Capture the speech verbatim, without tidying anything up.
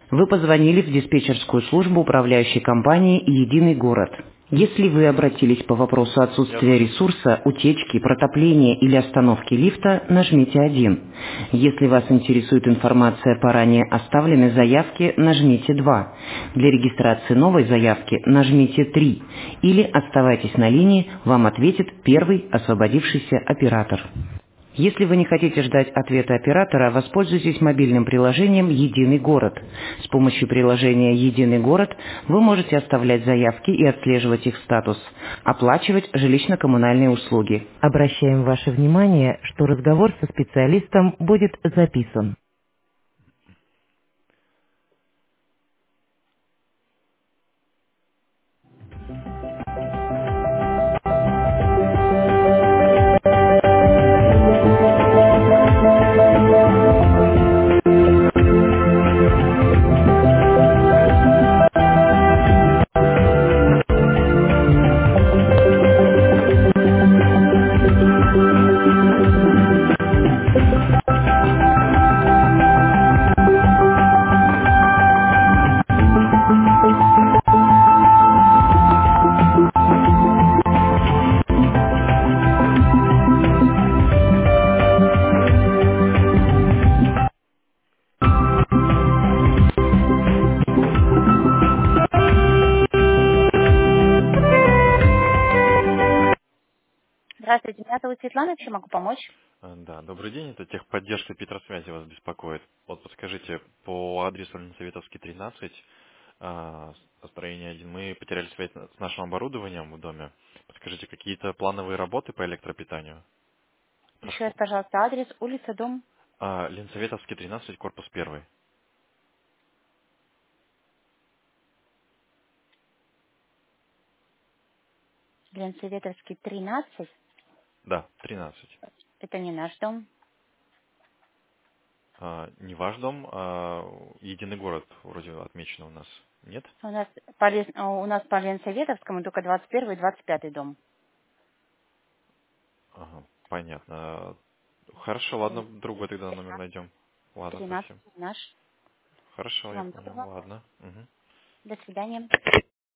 Вы позвонили в диспетчерскую службу управляющей компании «Единый город». Если вы обратились по вопросу Я отсутствия звоню. ресурса, утечки, протопления или остановки лифта, нажмите один. Если вас интересует информация по ранее оставленной заявке, нажмите два. Для регистрации новой заявки нажмите три. Или оставайтесь на линии, вам ответит первый освободившийся оператор. Если вы не хотите ждать ответа оператора, воспользуйтесь мобильным приложением «Единый город». С помощью приложения «Единый город» вы можете оставлять заявки и отслеживать их статус, оплачивать жилищно-коммунальные услуги. Обращаем ваше внимание, что разговор со специалистом будет записан. Здравствуйте, меня зовут Светлана, чем могу помочь? Э, Да, добрый день. Это техподдержка Петросвязи вас беспокоит. Вот подскажите, по адресу Ленсоветовский, тринадцать, а, строение один, мы потеряли связь с нашим оборудованием в доме. Подскажите, какие-то плановые работы по электропитанию? Еще раз, Прошу. пожалуйста, адрес, улица, дом, А, Ленсоветовский, тринадцать, корпус первый. Ленсоветовский, тринадцать. Да, тринадцать. Это не наш дом. А, не ваш дом, а единый город вроде отмечено у нас. Нет? У нас по, Лес- у нас по Ленсоветовскому только двадцать первый и двадцать пятый дом. Ага, понятно. Хорошо, ладно, другой тогда номер найдем. Ладно, тринадцать спасибо. наш. Хорошо, я Всего вам понял. доброго. Ладно. Мгм. До свидания.